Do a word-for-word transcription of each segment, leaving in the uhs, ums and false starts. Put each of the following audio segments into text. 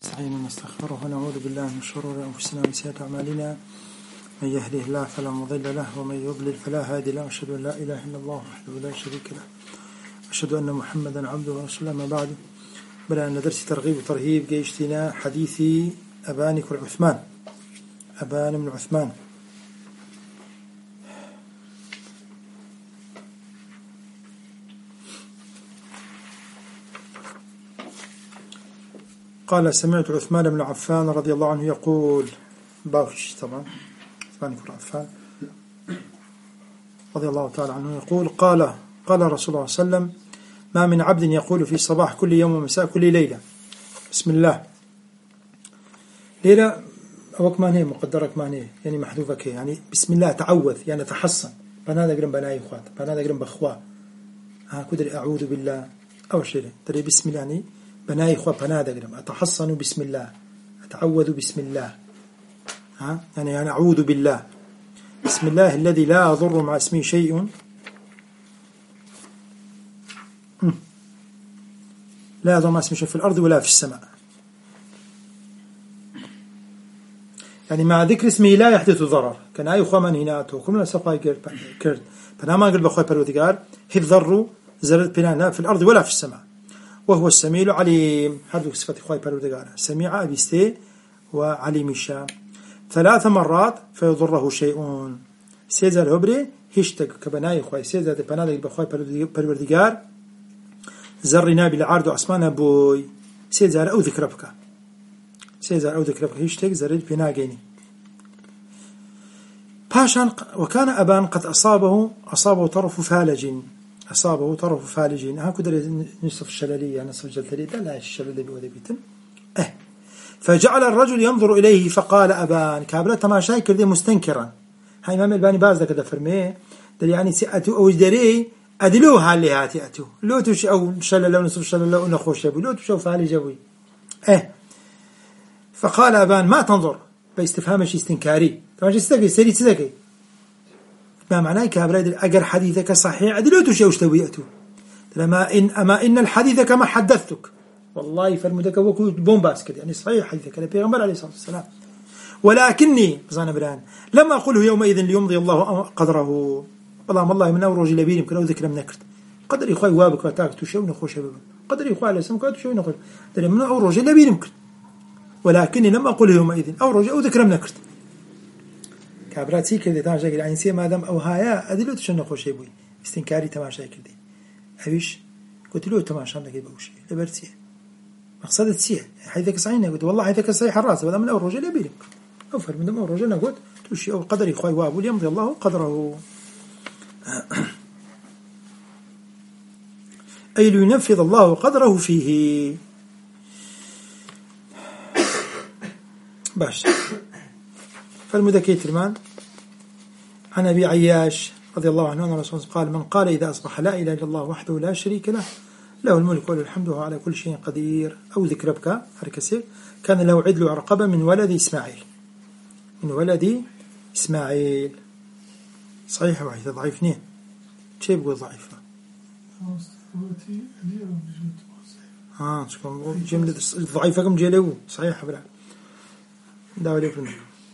نستعين ونستغفره ونعوذ بالله من شرور أنفسنا ومن سيئات أعمالنا، من يهده الله فلا مضل له ومن يضلل فلا هادي له، أشهد أن لا إله إلا الله وحده لا شريك له، أشهد أن محمدا عبده ورسوله. ما بعد، بدأنا درس ترغيب وترهيب جيشتنا حديث أبان بن عثمان أبان بن عثمان. قال: سمعت عثمان بن عفان رضي الله عنه يقول، باوش طبعا عثمان بن عفان رضي الله تعالى عنه يقول: قال قال رسول الله صلى الله عليه وسلم: ما من عبد يقول في صباح كل يوم ومساء كل ليلة بسم الله. ليلة أو كمان هي مقدرة كمان هي يعني محذوفة كي يعني بسم الله تعوذ يعني تحصن بنادى قرن بناي خوات بنادى قرن بخوا ها كدري أعوذ بالله أو شيء تري بسم الله يعني بناي خوا بنادى قرن أتحصن بسم الله أتعوذ بسم الله ها يعني أنا أعوذ بالله بسم الله الذي لا يضر مع اسمه شيء لا يضر مع اسمه شيء في الأرض ولا في السماء، يعني مع ذكر اسمه لا يحدث ضرر. كان أي خوا من هناته وكم سقاي كرد فنما قلب أخوي بالودقار هذ ضروا زرد بنا في الأرض ولا في السماء، وهو السميع العليم. هذا صفة أخوي بالودقار سميع أبيستي وعليم الشام ثلاث مرات فيضره شيء سيزال هبري هشتك كبناي أخوي سيزال بنادق بأخوي بالودقار زرنا بالعرض أسمان أبوي سيزال أو ذكربك سيزار أو ذكرك هشتك زرد بناجيني باشان. وكان أبان قد أصابه أصابه طرف فالج أصابه طرف فالج ها كدر نصف الشلالية نصف الجلدري ده لا الشلالية بوذي بيتن أه فجعل الرجل ينظر إليه فقال أبان كابلة ما شايكر دي مستنكرا. هاي إمام الباني باز كده فرميه ده يعني سأتو أو جدري أدلوها اللي هاتي أتو لو تش أو شلالة ونصف شلالة ونخوش أبوي لو تشوف فالج أبوي أه. فقال أبان ما تنظر باستفهام شيء استنكاري طبعا جستكي سري تذكي ما معناه كابراد أجر حديثك صحيح أدلوتو شيء وشتويته لما إن أما إن الحديث كما حدثتك والله فرمدك وكو بومباس كده يعني صحيح حديثك النبي عليه الصلاة والسلام، ولكني بزان بران لما أقوله يومئذ ليمضي الله قدره والله ما الله من أورج لبير يمكن أو ذكر من نكرت قدر إخوي وابك وتاك تشوي نخوش قدر إخوي على سمك تشوي نخوش ترى من أورج لبير يمكن، ولكني لما أقول يومئذ أو رجع أو ذكر منكرت كابرات سي كردي تماشا كردي يعني سي مادام أو هايا أدلو تشنو خوش يبوي استنكاري تماشا كردي أبيش قلت له تماشا لك يبوشي لبرتي مقصد تسيه حيثك صحيح قلت والله حيثك صحيح الراس بدل من أو رجع يبيلك أو فرد من أو رجع قلت تشي أو قدري خوي وابو يمضي الله قدره أي لينفذ الله قدره فيه باش. فالمذكي ترمان عن أبي عياش رضي الله عنه أن الرسول قال: من قال إذا أصبح لا إله إلا الله وحده لا شريك له له الملك وله الحمد وهو على كل شيء قدير أو ذكربك هركسير كان له عدل عرقبة من ولد إسماعيل من ولد إسماعيل. صحيح واحد ضعيف اثنين شيء بقول ضعيفة ها تكون جملة ضعيفة كم جلو صحيح بلا داولي فرن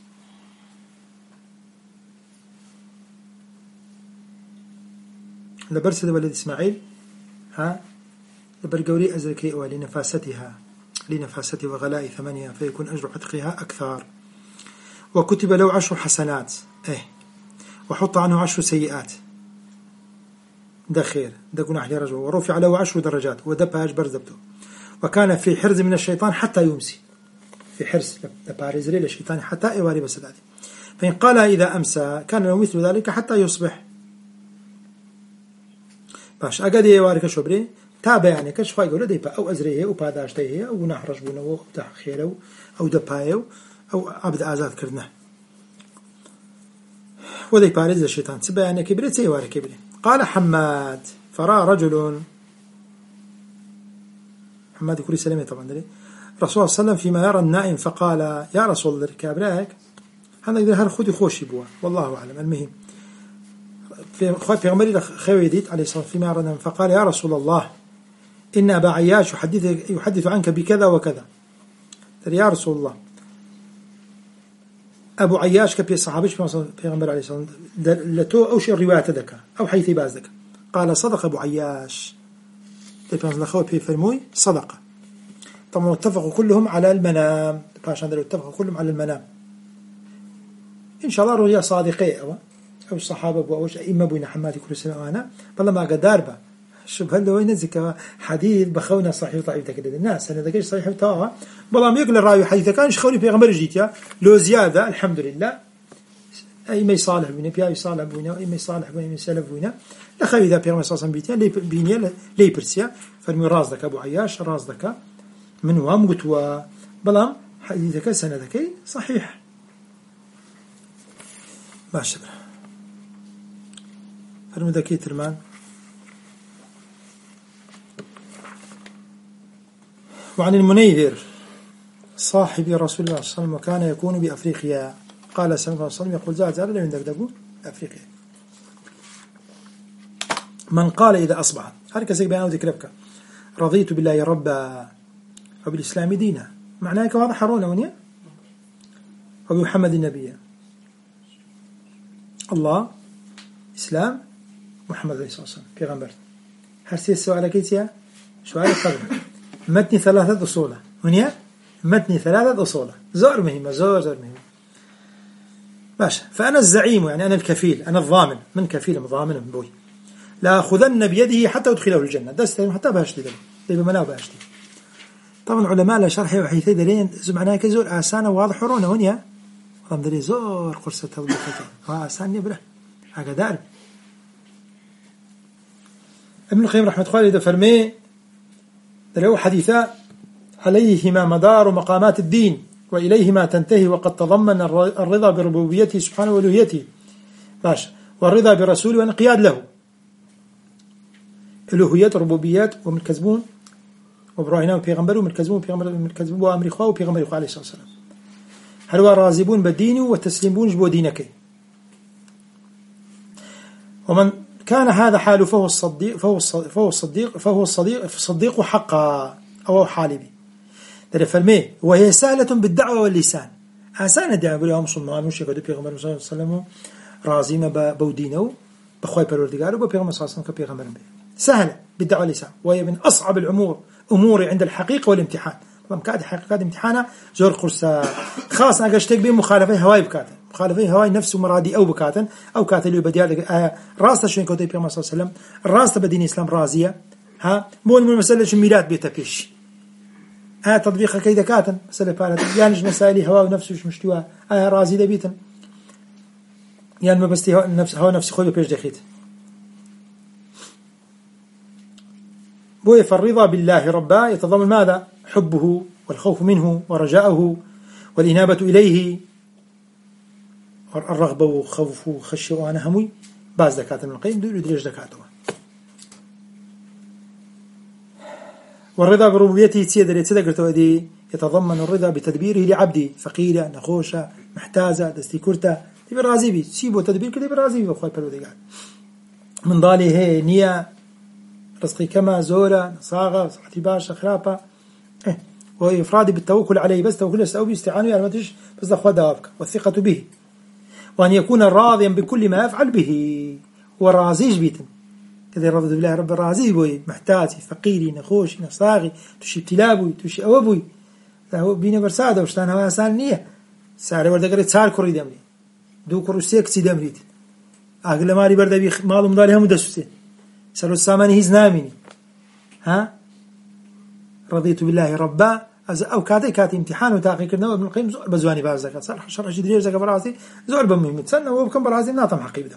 لبرسد ولد إسماعيل ها لبرقوري أزركي ولنفاستها لنفاستها وغلاء ثمانية فيكون أجر عتقها أكثر. وكتب له عشر حسنات إيه وحط عنه عشر سيئات ده خير ده جناح لرجل ورفع له عشر درجات ودبها أجبر زبده وكان في حرز من الشيطان حتى يمسي في حرص لباريز ليل الشيطان حتى يواري بسداده فإن قال إذا أمسى كان له مثل ذلك حتى يصبح باش أقد يواري كشبري تابع يعني كشفا يقول ديبا أو أزريه أو باداشتيه أو نحرج بونه أو تحخيره أو دبايه أو عبد آزاد كردنه وذي باريز الشيطان سبا يعني كبريت سيواري كبري. قال حماد فرأى رجل حماد كل سلامة طبعا دلي رسول الله صلى الله عليه وسلم فيما يرى النائم فقال: يا رسول الله كابراك هذا يقدر هل خذي خوش يبوا والله أعلم. المهم في خوي في عمري خويديت عليه الصلاة فيما يرى النائم فقال: يا رسول الله إن أبا عياش يحدث يحدث عنك بكذا وكذا يا رسول الله أبو عياش كبي صحابيش پیغمبر عليه الصلاة والسلام لتو أو شيء رواية ذكا أو حيث باز ذكا قال صدق أبو عياش تبقى لخوه في فرموي صدقة. طبعا اتفقوا كلهم على المنام عشان اتفقوا كلهم على المنام إن شاء الله رؤيا صادقة أو أو الصحابة أو إما بين حماتي كل سنة وأنا والله ما قدار به شوف هل لو ينزك حديث بخونا صحيح طيب تكذب الناس أنا ذكر صحيح تاها والله ما يقول الراوي حديث كان شخوني في غمر جيتيا لو زيادة الحمد لله أي ما يصالح بينا بيا يصالح بينا أي ما يصالح بينا يسلف بينا لخوي إذا بيا ما صاصم بيتيا لي بينيا لي برسيا فالمي راس ذاك أبو عياش راس ذاك من وام قتوا بلام حديثك سنة ذكي صحيح ما شبه فالمذكي ترمان وعن المنيذر صاحب رسول الله صلى الله عليه وسلم وكان يكون بأفريقيا قال صلى الله عليه وسلم يقول زاد زاد لم يدقدقوا أفريقيا من قال إذا أصبح هذا كذلك بيانه ذكرك رضيت بالله ربا وبالإسلام دينا معناه كواضح حرونا ونيا وبمحمد النبي الله إسلام محمد عليه الصلاة والسلام في غنبرت هرسي السؤال كيتيا سؤال قبل متني ثلاثة أصوله ونيا متني ثلاثة أصوله زور مهمة زور زور مهمة باشا فأنا الزعيم يعني أنا الكفيل أنا الضامن من كفيل ضامن من بوي لا أخذن بيده حتى أدخله الجنة دست حتى بهشتي دل دل بمناه بهشتي طبعا علماء لا شرح وحيث دلين معناه كزور آسانة واضح رونا ونيا والله مدري زور قرصة توضيحك وآسان يبره هكذا دارب ابن القيم رحمة الله إذا فرمي له حديثا عليهما مدار مقامات الدين وإليهما تنتهي وقد تضمن الرضا بربوبيته سبحانه وألوهيته ماشي والرضا برسوله والانقياد له ألوهيات ربوبيات ومن كذبون وبراهنا وبيغمبر ومن كذبون وبيغمبر ومن كذبون وأمر إخوة وبيغمبر إخوة عليه الصلاة والسلام هل هو رازبون بالدين وتسلمون جبوا دينك ومن كان هذا حاله فهو الصديق فهو الصديق فهو الصديق فهو الصديق الصديق حقا أو حالبي ده فرمي وهي سهلة بالدعوة واللسان آسان الدعوة يقول يا مسلمان مش يقعدوا بيغمبر صلى الله عليه وسلم راضي ما بودينه بخوي بروردقار وبيغمبر صلى الله عليه وسلم كبيغمبر سهلة بالدعوة واللسان وهي من أصعب الأمور أمور عند الحقيقة والامتحان طبعا كاد حقيقة امتحانه زور قرصة خاص أنا قشتك بين مخالفة هواي بكاتا مخالفة هواي نفسه مرادي أو بكاتا أو كاتا اللي بديار آه راسته شو ينكوتي بيغمبر صلى الله عليه وسلم الراسته بدين الإسلام رازية ها مو المسألة شو ميلاد بيتكش ها تطبيقها كيدا كاتا مسألة بالها يعني مسائل هوا ونفسه مش مشتوى آه رازي دبيتا يعني ما بستي هوا نفس هوا نفسي خوي بيش دخيت بوي فالرضا بالله ربا يتضمن ماذا حبه والخوف منه ورجاءه والإنابة إليه الرغبة وخوفه وخشية وأنا همي بعض ذكاة من القيم دول يدرج ذكاته والرضا بربوبيته تسيد تذكرته دي يتضمن الرضا بتدبيره لعبدي فقيرة نخوشة محتاجة دستيكورته تبي راضي بي سيبه تدبير كده برازي بي وخوي بلودي من ضالي هي نية رزقي كما زورة صاغة صحتي باشا خرافة إيه وهو إفرادي بالتوكل عليه بس توكل يستوي استعانه يعني ما تش بس أخذ دوابك والثقة به وأن يكون راضيا بكل ما يفعل به ورازيج بيتن كذا رضي بالله رب الرازي بوي محتاجي فقيري نخوشي نصاغي تشي ابتلابوي تشي أوبوي هو بينا برسادة وشتان هوا سال نية ساري ورد قريت سار كوري دمري دو كروسيك سي دمريت أقل ماري برد بي معلوم داري هم دسوسين سألوا الساماني هز نامني ها رضيت بالله ربا أو كاتي كاتي امتحان وتاقي كرنا وابن القيم زور بزواني بعض زكاة صالح شرح جدير زكاة براسي زور بمهم تسنى وبكم براسي ناطم حقيبة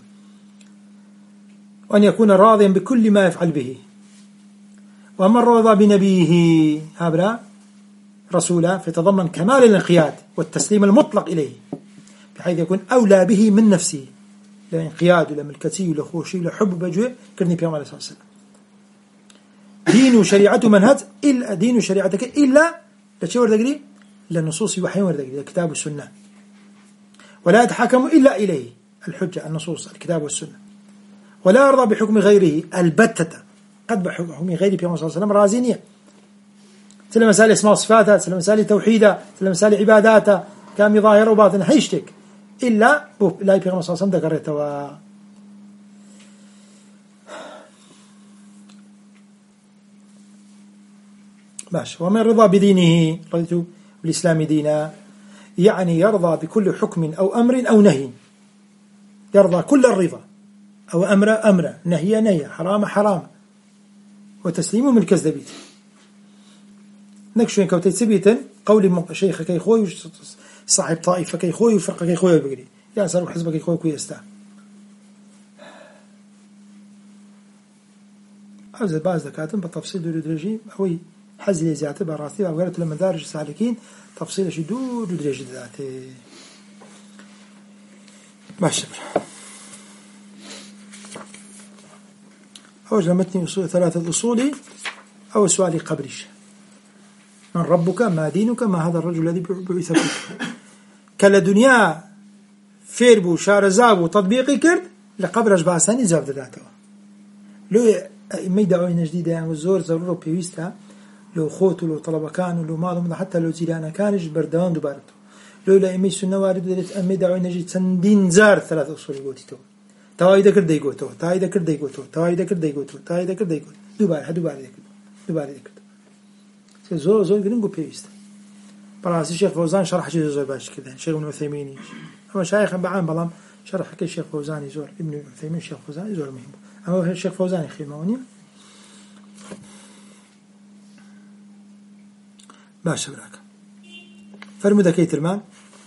وأن يكون راضيا بكل ما يفعل به وأما الرضا بنبيه هابرا رسولا فتضمن كمال الانقياد والتسليم المطلق إليه بحيث يكون أولى به من نفسه لا انقياد ولا ملكتي ولا خوشي ولا حب بجوه كرني بيوم عليه الصلاة والسلام دين وشريعته منهج إلا دين وشريعتك إلا لشيء ورد قلي إلا النصوص وحي ورد قلي الكتاب والسنة ولا يتحكم إلا إليه الحجة النصوص الكتاب والسنة ولا يرضى بحكم غيره البتة قد بحكم غيره بيوم صلى الله عليه وسلم رازينية سلم مسائل اسماء وصفاتها، سلم مسائل توحيدها، سلم مسائل عباداتها، كامي ظاهرة وباطنة هيشتك إلا بوب لا يبقى صلى الله عليه وسلم ذكرته. باش. ومن رضى بدينه رضيت بالإسلام دينا، يعني يرضى بكل حكم أو أمر أو نهي، يرضى كل الرضا، أو أمر أمر، نهي نهي، حرام حرام، وتسليم من الكذبيت نكشوين كوتي سبيتا قولي شيخ كي خوي صاحب طائفة كي خوي وفرقة كي خوي بقري يا سر حزبك كي خوي كوي استا هذا بعض ذكاتهم بالتفصيل دور درجي هوي حزلي زيادة براسي وقالت لما دارج سالكين تفصيل شي دور درجي ذاتي ماشي. أوجه متني أصول ثلاثة أصول. أو سؤالي قبريش: من ربك؟ ما دينك؟ ما هذا الرجل الذي بعث فيك؟ كلا دنيا فيربو شارزاب وتطبيقي كرد لقبرش باساني زاب ذاته. لو ما يدعوين جديدة يعني الزور ضرورة بيويستا لو خوت لو طلبة كانوا لو مالهم حتى لو زيلانا كانش بردان دوبارته لو لا إمي سنة وارد ودرت أمي دعوين جديد سندين زار ثلاث أصول يقولتو تواي ذكر ديقوتو تواي ذكر ديقوتو تواي ذكر ديقوتو تواي ذكر ديقوتو دوبار هدوبار ذكر دوبار ذكر زور زور قرنقو بيويستا. براس الشيخ فوزان شرح شيء زور باش كذا شيخ ابن عثيمين أما شايخ بعام بلام شرح كل شيخ فوزان زور ابن عثيمين الشيخ فوزان زور مهم أما الشيخ فوزان يخيل موني باش براك فرمودة كي ترمان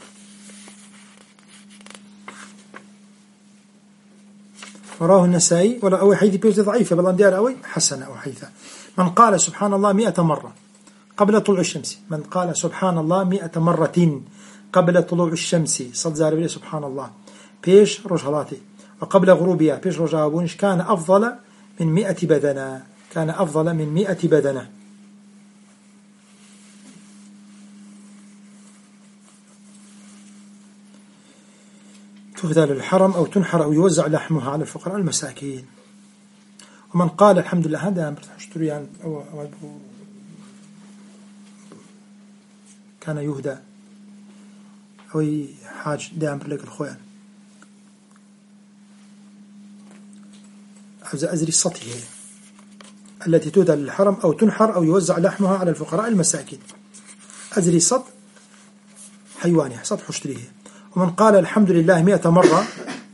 وراه النسائي ولا أو حيث بيوت ضعيفة بلان ديار أوي حسنة أو حيث من قال سبحان الله مئة مرة قبل طلوع الشمس من قال سبحان الله مئة مرة قبل طلوع الشمس صد زاربية سبحان الله بيش رجلاتي وقبل غروبها بيش رجابونش كان أفضل من مئة بدنة كان أفضل من مئة بدنة. تهدى للحرم أو تنحر أو يوزع لحمها على الفقراء المساكين. ومن قال الحمد لله هذا اشتري يعني أو أو كان يهدى أو حاج دام لك الخوان أزري السطح التي تهدى للحرم أو تنحر أو يوزع لحمها على الفقراء المساكين. أزري سط حيواني سطح اشتريه. ومن قال الحمد لله مئة مرة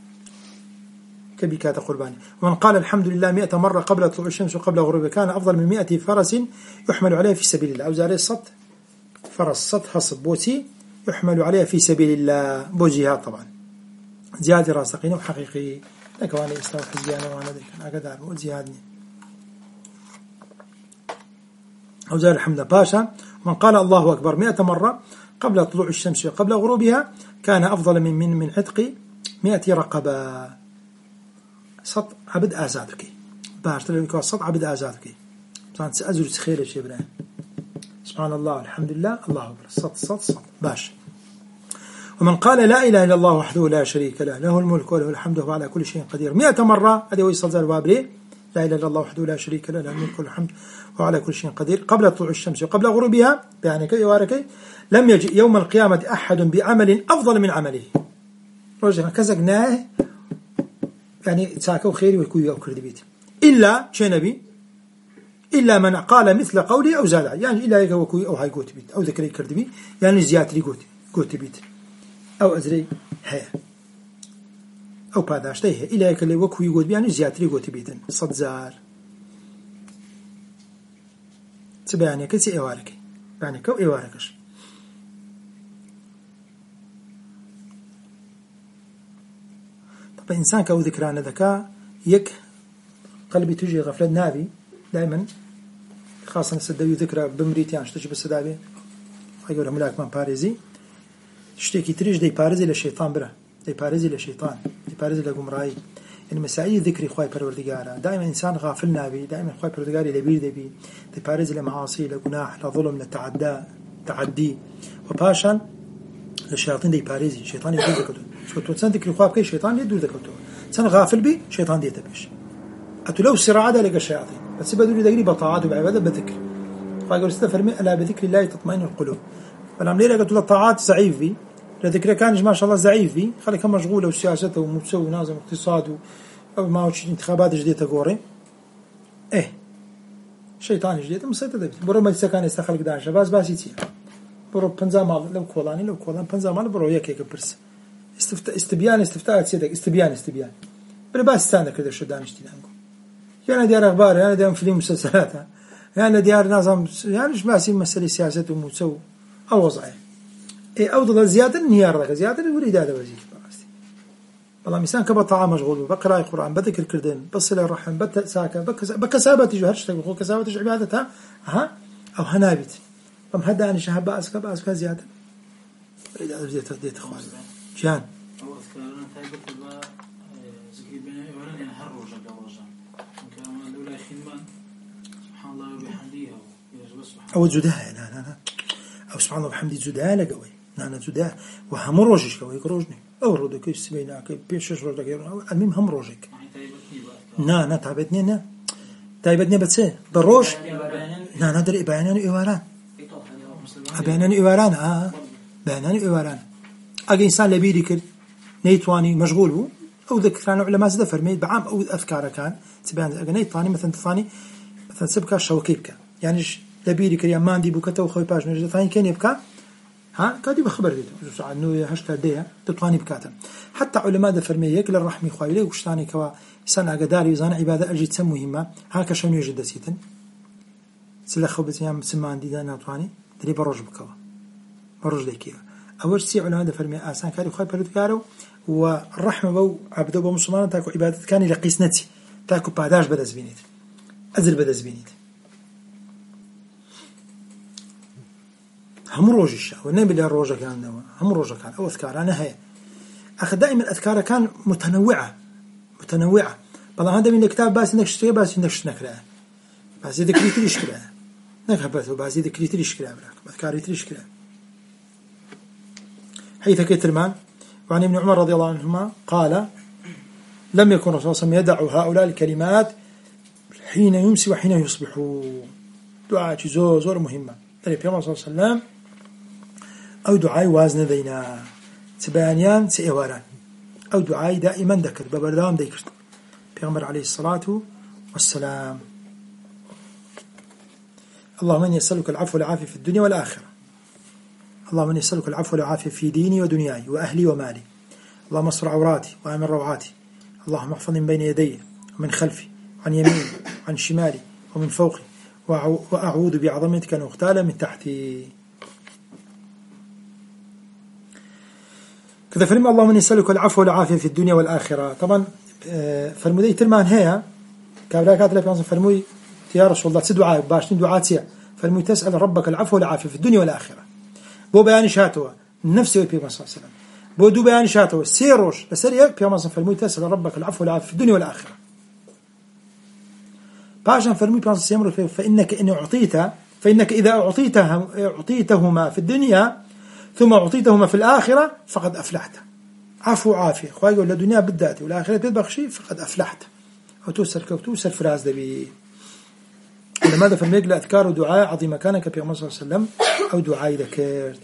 كبكات قرباني. ومن قال الحمد لله مئة مرة قبل طلوع الشمس وقبل غروبها كان أفضل من مئة فرس يحمل عليها في سبيل الله. أو زاري السط فرس سط حصب بوتي يحمل عليها في سبيل الله بوجهات طبعا زيادة راسقين وحقيقي لك وانا إسلام حزيانا وانا ذيك أقدر وزيادني. أو زاري الحمد باشا. ومن قال الله أكبر مئة مرة قبل طلوع الشمس وقبل غروبها كان أفضل من من من عتق مئة رقبة. صد عبد آزادك باش تلقى صد عبد آزادك طبعا سأزور تخيل الشيء برا سبحان الله الحمد لله الله أكبر صد صد صد باش. ومن قال لا إله إلا الله وحده لا شريك له له الملك وله الحمد وهو على كل شيء قدير مئة مرة هذا هو يصل البابري لا إله إلا الله وحده لا شريك له له الملك وله الحمد وهو على كل شيء قدير قبل طلوع الشمس وقبل غروبها يعني كي واركي لم يجئ يوم القيامة أحد بعمل أفضل من عمله رجع كزقناه يعني تساكو خيري ويكوي أو كردبيت إلا شيء نبي إلا من قال مثل قولي أو زاد يعني إلا يكوي كوي أو هاي قوت بيت أو ذكري كردبي يعني زياتري قوت قوت بيت أو أزري هي أو باداشته إلا يكلي وكوي قوت يعني زياتري قوت بيت صد زار تبعني كسي إوارك يعني كو إواركش. إنسان كأو ذكران ذكاء يك قلبي تجي غفلة نابي دائما خاصة نسدوي ذكرى بمريتيان شتوش بالسدابي أقول ملاك من باريزي شتيكي تريج دي باريزي للشيطان برا دي باريزي للشيطان دي باريزي للقمرائي يعني مسائي ذكري خواي پروردگارا دائما إنسان غافل نابي دائما خواي پروردگاري لبير دبي دي باريزي لمعاصي لقناح لظلم لتعدى تعدي وباشان للشياطين دي باريزي شيطان يدور ذكرته شو تنسان ذكر خواب كي شيطان يدور ذكرته سن غافل بي شيطان ديته بيش أتو لو سرعة لك الشياطين بس بدو لي دقري بطاعات وبعبادة بذكر خواهي قول فرمي ألا بذكر الله تطمئن القلوب. فلام ليلة قلت له الطاعات ضعيف في لذكر كانش ما شاء الله ضعيف في خليك مشغولة وسياسته ومتسوي ونازم اقتصاده أو ما هو انتخابات جديدة تقوري إيه شيطان جديد مسيطر ده برو ما يسكان يستخلق داعش باس باس يتيه برو بنزا مال لو كولاني لو كولان بنزا مال برو يك يك برس استفت استبيان استفتاء سيدك استبيان استبيان برو باس استانا كده شو دانش تيلانكو يعني ديار أخبار يعني ديار فيلم مسلسلاتها يعني ديار نظام يعني مش ماسي مسألة سياسة ومتسو أو وضعه إيه أو ضد زيادة النيار ذاك زيادة يريد هذا وزير والله إنسان كبر طعام مشغول بقرأ القرآن بذكر الكردين بصل الرحم بت ساكا بكس بكسابة جهرش تقول كسابة عبادتها ها أو هنابت فم هذا أنا شهاب أسكا بأسكا زيادة يريد هذا زيادة ديت إخوان جان أو أذكارنا ثابت بقى زكي بين إبراهيم هروجا جوازا كمان دولا خيمان سبحان الله وبحمده أو زدها لا لا لا أو سبحان الله وبحمده زدها لا قوي نانا زدها وهم روجش قوي يروجني أو رودك يسميناك بيشش رودك المهم هم روجك نا نا تعبتني نا تعبتني بس بالروج نا نا دري بيانان إيواران بيانان إيواران آه بيانان إيواران أجي إنسان لبيري كل نيتواني مشغول هو أو ذكر أنا علماء زده فرميت بعام أو أفكاره كان تبان أجي نيتواني مثلا تفاني مثلا سبكة شوكيبك يعني لبيري كل يمان دي بوكته وخوي باش نجد ثاني كان يبكى ها كادي بخبر ديته ساعة إنه هشتا ديها تطواني بكاتم حتى علماء ده فرمي يكل الرحمي خوالي وشتاني كوا سنة قداري زان عبادة أجي تسمى مهمة هاك شون يوجد سيتن سلخوا بتيام سمان دي دانا طواني دري بروج بكوا بروج ذكية أول شيء علماء ده فرمي آسان كاري خوي بردكارو والرحمة بو عبدو بو مسلمان تاكو عبادة كاني لقيس نتي تاكو بعداش بدأ بينيت أزل بدأ بينيت هم روجش والنبي اللي الروجة كان هم روجة كان أو أذكار أنا هي أخذ دائما الأذكار كان متنوعة متنوعة بعض هذا من الكتاب بس نكشتري بس نكشتنكره بس إذا كريت ليشكره نكبته بس إذا كريت ليشكره بلاك أذكار ليشكره حيث كترمان وعن ابن عمر رضي الله عنهما قال لم يكن رسول الله صلى الله عليه وسلم يدع هؤلاء الكلمات حين يمسي وحين يصبح دعاء زور زور مهمة النبي صلى الله عليه وسلم أو دعاء وازن ذينا تبانيان سيواران أو دعاء دائما ذكر ببردام ذكر بيغمر عليه الصلاة والسلام اللهم إني أسألك العفو والعافية في الدنيا والآخرة اللهم إني أسألك العفو والعافية في ديني ودنياي وأهلي ومالي اللهم استر عوراتي وآمن روعاتي اللهم احفظني من بين يدي ومن خلفي عن يميني وعن شمالي ومن فوقي وأعوذ بعظمتك أن أغتال من تحتي كذا فرم اللهم نسألك العفو والعافية في الدنيا والآخرة طبعا فرمودي ترمان هي كابراكات لك فرموي يا رسول الله تدعاء باشتين دعاء سيا فرموي تسأل ربك العفو والعافية في الدنيا والآخرة بو بيان شاتوا نفسه في صلى الله عليه وسلم بو دو بيان شاتوا سيروش لسريك في مصر فرموي تسأل ربك العفو والعافية في الدنيا والآخرة باشا فرمي بانس سيمر فإنك إن أعطيتها فإنك إذا أعطيتها أعطيتهما في الدنيا ثم أعطيتهما في الآخرة فقد أفلحت عفو عافية خواهي يقول الدنيا بالذات والآخرة بيطبخ شيء فقد أفلحت أو توسر كوتوسر فراز دبي لماذا فرميك لأذكار ودعاء عظيم كانك في صلى الله عليه وسلم أو دعاء ذكرت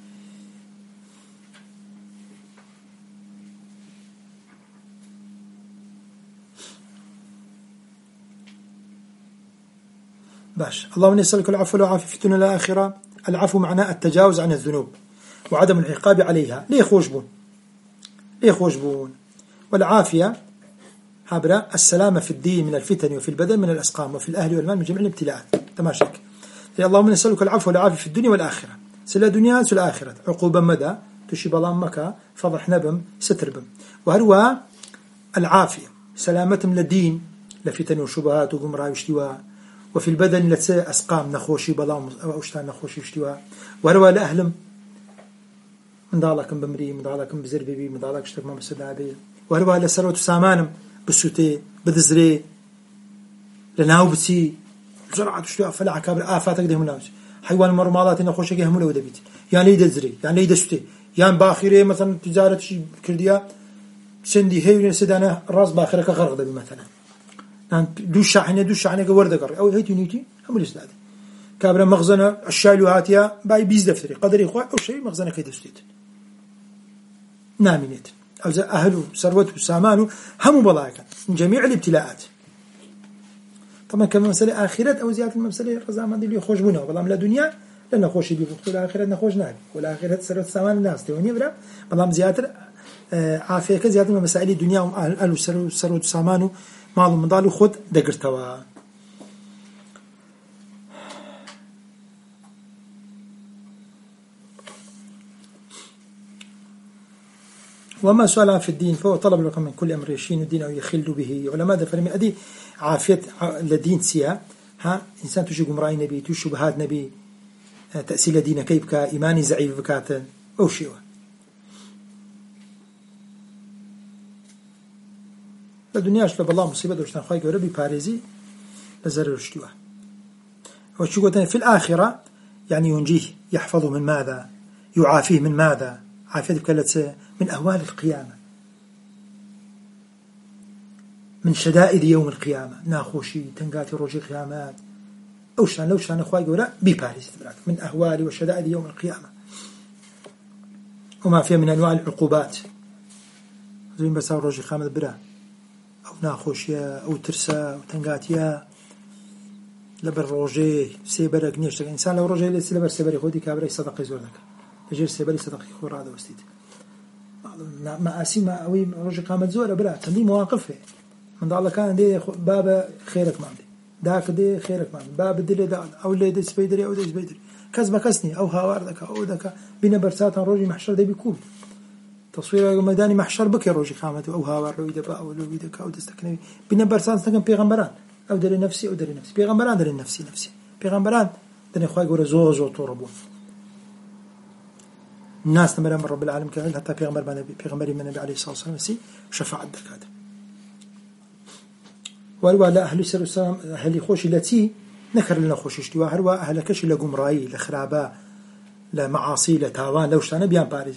باش اللهم نسألك العفو والعافية في الدنيا والآخرة العفو معناه التجاوز عن الذنوب وعدم العقاب عليها ليه خوشبون ليه خوشبون والعافية هابرا السلامة في الدين من الفتن وفي البدن من الأسقام وفي الأهل والمال من جميع الابتلاءات تماشك اللهم نسألك العفو والعافية في الدنيا والآخرة سلا دنيا سلا آخرة عقوبة مدى تشيب الله مكا فضح نبم ستربم وهروا العافية سلامة من الدين لفتن وشبهات وقمرا واشتواء وفي البدن لتسى أسقام نخوشي بلام أو أشتان نخوشي اشتواء وهروا لأهلم من ضالكم بمري من ضالكم بزربي من ضالك اشتك ما بسدابي وهروا لسروت سامانم بالسوتي بدزري لناو بتي بسرعة تشتوى فلع كابر آفاتك دهم ناوس حيوان مرمالات نخوشك يهمون لو دبيت يعني ليد زري يعني ليد سوتي يعني باخره مثلا تجارة شيء كرديا سندي هي سدانة راس باخره كغرق دبي مثلا يعني دوش شحنة دوش شحنة كورد قر أو هيتي نيتي هم الإسناد كابرا مخزنة الشايل وهاتيا باي بيز دفتري قدري إخوة أو شيء مخزنة كيدستيت نامينيت أو أهله ثروته سامانه هم بلاك من جميع الابتلاءات. طبعا كما مسألة آخرة أو زيادة المسألة رزامان دي اللي يخرج منها والله لا دنيا لأن نخوش بي وقت الآخرة نخوش نابي والآخرة ثروة سامان الناس توني برا والله زيادة عافية كزيادة من مسائل الدنيا وأهله ثروة سامانه معلوم من ضالو خد دقرتوا. وما سؤال في الدين فهو طلب لكم من كل أمر يشين الدين أو يخل به علماء ده فرمي أدي عافية الدين سيا ها إنسان تشي قمراء نبي تشي بهاد نبي تأسيل دين كيف إيماني زعيف بكاتا أو شيء. الدنيا أشلب الله مصيبة دوشتان خواهي وربي باريزي لزر رشتوه. وشو قلتني في الآخرة يعني ينجيه يحفظه من ماذا يعافيه من ماذا عافية بكالة من أهوال القيامة من شدائد يوم القيامة ناخوشي تنقاتي روجي قيامات أو شان لو شان أخوائي ولا بباريس من أهوال وشدائد يوم القيامة وما فيها من أنواع العقوبات زين بس روجي قيامة برا أو ناخوشيا أو ترسا أو تنقاتيا لبر روجي سيبرك نيشتك إنسان لو روجي لبر سيبري خودي كابري صدقي زور ذاك يجير سيبري صدقي خور هذا وستيت ما أسي ما أوي روجي قيامة زور برا تندي مواقفه من الله كان دي باب خيرك ما عندي داك دي خيرك ما عندي باب دي دا أو اللي دي سبيدري أو دي سبيدري كذب كسني أو هوار ذاك أو ذاك بين برسات روجي محشر ده بيكون تصوير ميداني محشر بك روجي قامته أو هوار لو يدبا أو لو يدك أو دستكني بين برسات تكن بيغمبران أو دري نفسي أو دري نفسي بيغمبران دري نفسي نفسي بيغمبران دري خواي جور زوج وتربون الناس نمر من رب العالمين كان حتى بيغمبر من بيغمبر من النبي عليه الصلاة والسلام سي شفاعة الدكاترة وهو لا أهل السر والسلام أهل خوش التي نكر لنا خوش اشتوا هو أهل كش لجمراي لخرابة لمعاصي لتاوان لو اشتنا بيان باريس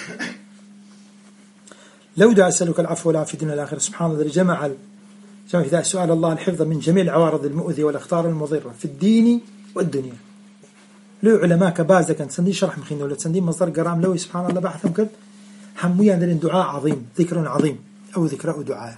لو دعا أسألك العفو والعافية دون الآخرة سبحان الله جمع جمع في سؤال الله الحفظ من جميع العوارض المؤذية والأخطار المضرة في الدين والدنيا لو علماء كبازة كان تسندي شرح مخين ولا تسندي مصدر قرام لو سبحان الله بحثهم كذا حمويا عندنا دعاء عظيم ذكر عظيم أو ذكر دعاء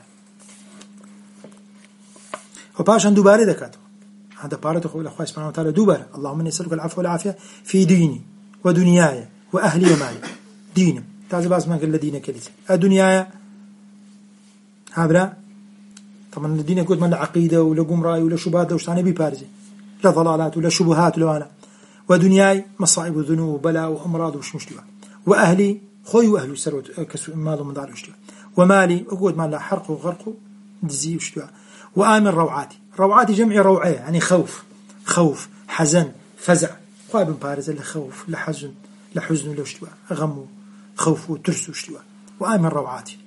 وباشا دوباره دكاتو هذا بارته قول الله سبحانه وتعالى دوباره اللهم إني أسألك العفو والعافية في ديني ودنياي وأهلي ومالي ديني تعال باز ما قال دينك كليت الدنيا هابرا طبعا الدين يقول من العقيدة ولا قمراي ولا شبهات وش ثاني ببارزي لا ضلالات ولا شبهات ولا أنا ودنياي مصائب وذنوب وبلاء وأمراض وش مشتبه وأهلي خوي وأهلي سروت كسو مال ومن دار وشتبه ومالي أقول ما لا حرق وغرق دزي وشتبه وآمن روعاتي روعاتي جمع روعية يعني خوف خوف حزن فزع قابل بارز لخوف لحزن لحزن لو اشتبه غم خوف وترس واشتبه وآمن روعاتي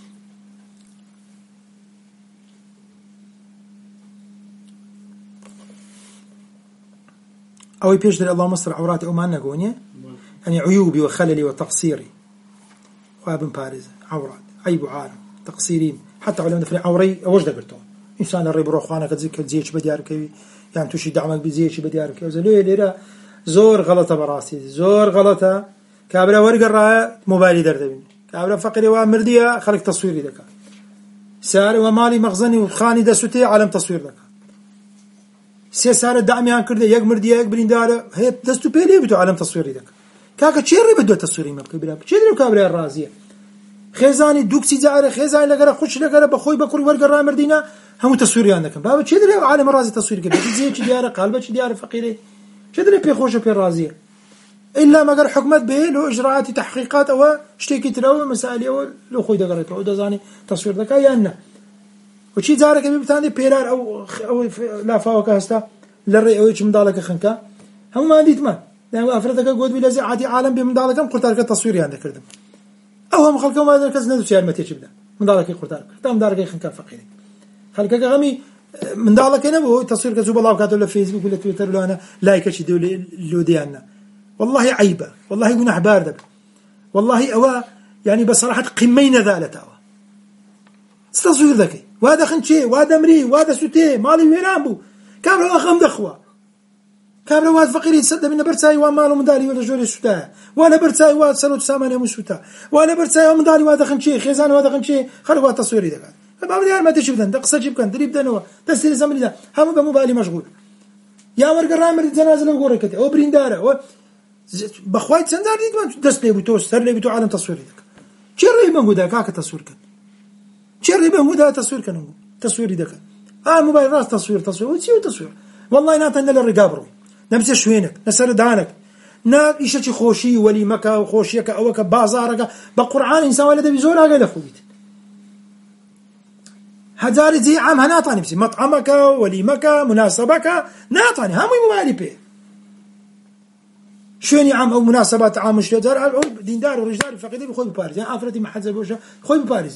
أو يبيجدر الله مصر عوراتي أو ما نقوني يعني عيوبي وخللي وتقصيري قابل بارز عورات عيب وعالم تقصيرين حتى علمنا في عوري أوجد قلتهم إنسان الرب روخانة قد ذكر زيش بديارك يعني تشي دعمك بزيش بديارك وزلوه ليرا زور غلطة براسي زور غلطة كابلا ورق الرأي موبايلي دردبين كابلا فقري ومردية خلق تصويري دكا سار ومالي مخزني وخاني دسوتي علم تصوير دكا سي سار دعمي عن كرده يك مردية يك بريندارة هي دستو بيلي بدو علم تصويري دكا كاكا تشيري بدو تصويري مبكي بلا تشيري كابلا الرازية خيزاني دوكسي زعره خيزاني لقرا خش لقرا بخوي بكر ورق الرأي مردينا هم تصويري عندك بابا تشدري عالم الرازي تصوير كده زي تشي دياره قلبه تشي دياره فقيره تشدري بيخوشه في الرازيه الا ما قال حكمت به له اجراءات تحقيقات او اشتكيت له مسائل او لو خوي دغرته او دزاني تصوير ذكا يانا وشي زارك بيبتاني بيرار او او لا فاوك هستا للري او يش مدالك خنكا هم ما ديت ما يعني افرتك قود بلا زي عادي عالم بمدالك قلت لك تصوير عندك كردم او هم خلكم ما ذكر نزل سير متى تبدا مدالك قلت لك تم دارك خنكا فقيره خلك غمي من دالك أنا بو تصوير كذوب الله وكاتب ولا فيسبوك ولا تويتر ولا أنا لايك شيء دول لوديانا والله عيبة والله جناح باردك والله أوا يعني بصراحة قمينا ذالت أوا تصوير ذكي وهذا خنشي وهذا مري وهذا سوتي مالي ويرامبو كابر أخم دخوة كابرا واد فقير يتصدى من برتاي وماله مداري ولا جوري سوتا ولا برتاي واد سلوت سامانه مسوتا ولا برتاي ومداري واد خنشي خزان واد خنشي خلوا تصويري ده بابا ديال ما تشوف ده قصه جيب كان دريب دنوا تسير زمن ده هم بموبايلي مشغول يا ورق الرامر جنازه نقول كده او برينداره بخوايت سندار دي دست لي بتو سر لي بتو عالم تصويري ده شري بنقول ده كاك تصوير كان شري بنقول ده تصوير كان تصويري ده اه موبايل راس تصوير تصوير وتسوي تصوير والله ناتن للرقابرو نمسي شوينك نسال دانك نا ايش خوشي ولي مكا وخوشيك او بازارك بقران انسان ولا دبي زور هذا خويت هزاري زي عام هناطاني بسي مطعمك وليمك مناسبك ناطاني هم موالي بي شوني عام او مناسبات عام مش دار دين دار ورجال فقيدي بخوي بباريس يعني افرتي ما حد زبوشه خوي بباريس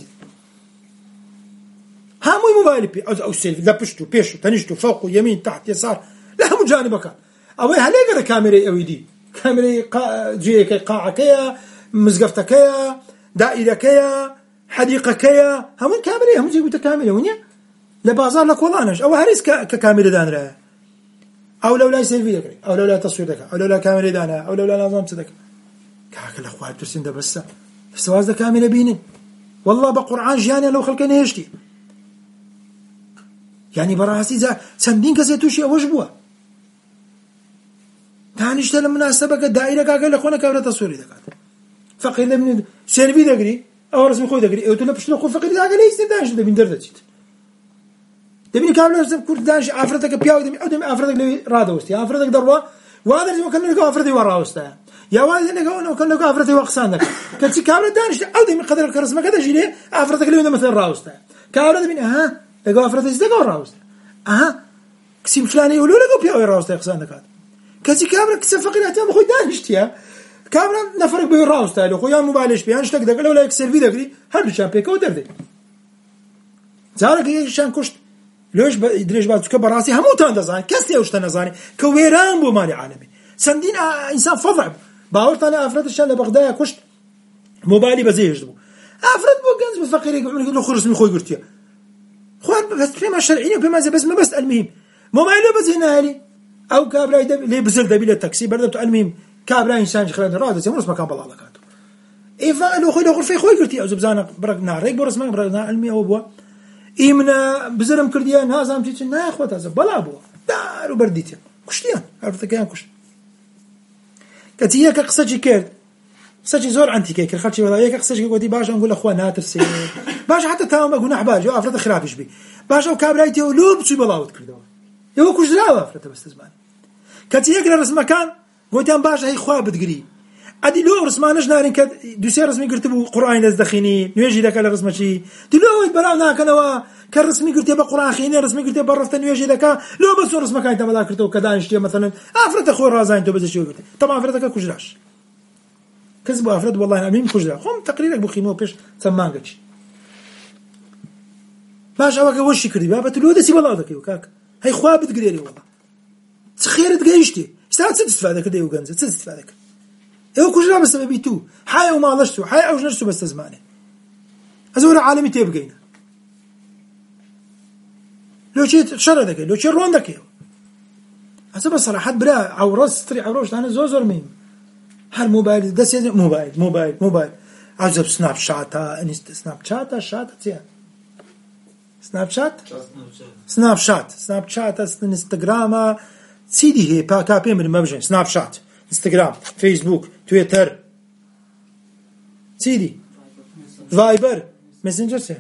هم موالي بي او سيلفي دبشتو بيشو تنشتو فوق يمين تحت يسار لا هم جانبك او هلا كاميرا او دي كاميرا قا جيك قاعه كيا مزقفته كيا دائره كيا حديقة كيا هم كاميرا هم جيبوا كاميرا ونيا لبازار لك والله نش أو هريس ككاميرا دان راه أو لو لا سيلفي ذكري أو لو لا تصوير ذكر أو لو لا كاميرا دانا أو لو لا نظام صدق كاك الأخوة ترسين ده بس استواز ده كاميرا بيني والله بقرآن جاني لو خلقني هشتي يعني براسي ذا سندين كزيتوشي أوش بوا تانيش تلا مناسبة كدائرة كاك الأخوة كاميرا تصوير ذكر فقيل من سيلفي ذكري أو رسمي خوي دقري أو تلبش له خوي فقير داعي ليش تدانش ده بين دردتشت تبيني كامل رسم كل دانش عفرتك بياو دم أو دم عفرتك لي رادوستي عفرتك دروا وهذا اللي ممكن نلقى عفرتي وراوسته يا والد نلقى ممكن نلقى عفرتي وقصانك كنت كامل دانش أو دم قدر الكرسمة كذا جيني عفرتك اللي مثل راوسته كامل دم ها لقى عفرتي زدك وراوسته أها كسي فلاني يقولوا لقى بياو وراوسته قصانك هذا كنت كامل كسي فقير أتام خوي دانشتيا كامل نفرق بين راوسته لو خويا مبالش بيان اشتك دق لو لا يكسر في دقري هل شامبيك ودردي زارك ايش شان كشت ليش يدريش بعد كبر راسي هموت اندزان كستي وش تنزاني كويران بو مالي عالمي سندين انسان فظع باورت انا افرد الشان لبغداد كشت موبايلي بزيج بو افرد بو جنز بفقير يقول له خرج من خوي قلت خوان بس فيما شرعيه بما بس ما بس المهم موبايله بس هنا لي او كابلا لي بزل دبيله التاكسي بردت المهم كابلا إنسان خلال رادة زي مرس مكان بالله لكاتو إيه لو خوي لو غرفة خوي قلتي أزوج زانا برق نار ريك برس ما برق نار علمي أو بوا إيمنا بزرم كرديان هذا أمشي تنا أخوات هذا بلا بوا دار وبرديتيا كشتيان عرفت كيان كشت كتيا كقصة كير قصة زور عنتي كير خالتي ولا هيك قصة كير قلتي باش نقول أخوان هات السير باش حتى تام أقول نحباج يو أفرد خرافش بي باش أو كابلا يتيو لوب شو بلاوت كردوا يو كش لا أفرد بس تزمان كتيا كير رسم مكان قلت أنا باش هي خواب تقري أدي لو رسمانش نارين كد دوسير رسمي قلت بو قرآن لازدخيني نيجي ذاك الرسمة شيء دلو بلاونا كنوا كرسمي قلت بقى قرآن خيني رسمي قلت برفت نيجي ذاك لو بس رسمة كانت ملاك كرتو كدانش تيا مثلا أفرد أخوي رازين تو بس شو قلت طبعا أفردك كوجلاش كذبوا أفرد والله أنا مين كوجلا هم تقريرك بخيمه بيش سمان قتش باش أواك وش كردي بابا تلو ده سي والله ذاك يوكاك هي خواب تقري لي والله تخير تقيشتي استعد تستفاد كده يوجنز تستفاد إيه كوجلا بس ما بيتو حي وما لشتو حي أو جنرسو بس زمانه أزور عالمي تبقينا لو شيء شر ذاك لو شيء رون ذاك هذا بس صراحة برا عورس تري عروش أنا زوزر مين هالموبايل ده سيد موبايل موبايل موبايل عجب سناب شات انست سناب شات شات تيا سناب شات سناب شات سناب شات انستغرام سيدي هي با كابي من مبجن سناب شات انستغرام فيسبوك تويتر سيدي فايبر ماسنجر سي